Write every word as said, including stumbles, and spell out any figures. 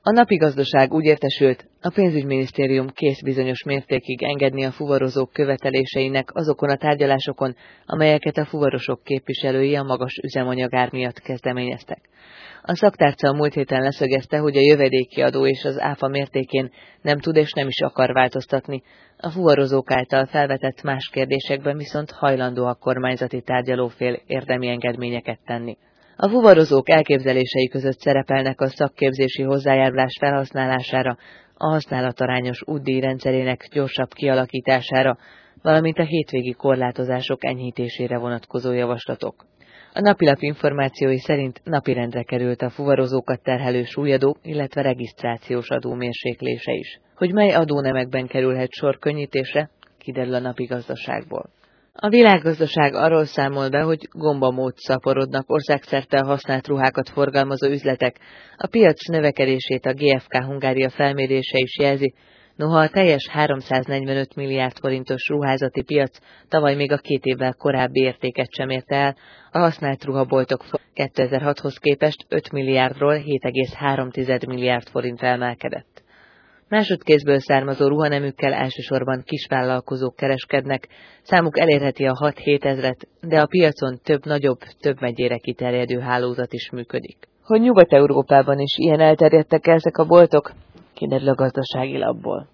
A Napi Gazdaság úgy értesült, a pénzügyminisztérium kész bizonyos mértékig engedni a fuvarozók követeléseinek azokon a tárgyalásokon, amelyeket a fuvarosok képviselői a magas üzemanyagár miatt kezdeményeztek. A szaktárca a múlt héten leszögezte, hogy a jövedéki adó és az áfa mértékén nem tud és nem is akar változtatni, a fuvarozók által felvetett más kérdésekben viszont hajlandó a kormányzati tárgyalófél érdemi engedményeket tenni. A fuvarozók elképzelései között szerepelnek a szakképzési hozzájárulás felhasználására, a használatarányos útdíj rendszerének gyorsabb kialakítására, valamint a hétvégi korlátozások enyhítésére vonatkozó javaslatok. A napilap információi szerint napirendre került a fuvarozókat terhelő súlyadó, illetve regisztrációs adó mérséklése is. Hogy mely adónemekben kerülhet sor könnyítésre, kiderül a Napi Gazdaságból. A Világgazdaság arról számol be, hogy gombamód szaporodnak országszerte a használt ruhákat forgalmazó üzletek. A piac növekedését a gé ef ká Hungária felmérése is jelzi, noha a teljes háromszáznegyvenöt milliárd forintos ruházati piac tavaly még a két évvel korábbi értéket sem érte el, a használt ruhaboltok kétezer-hathoz képest öt milliárdról hét egész három milliárd forintra emelkedett. Másodkézből származó ruhanemükkel elsősorban kisvállalkozók kereskednek, számuk elérheti a hat-hét ezret, de a piacon több nagyobb, több megyére kiterjedő hálózat is működik. Hogy Nyugat-Európában is ilyen elterjedtek ezek a boltok, kiderül a Gazdasági Lapból.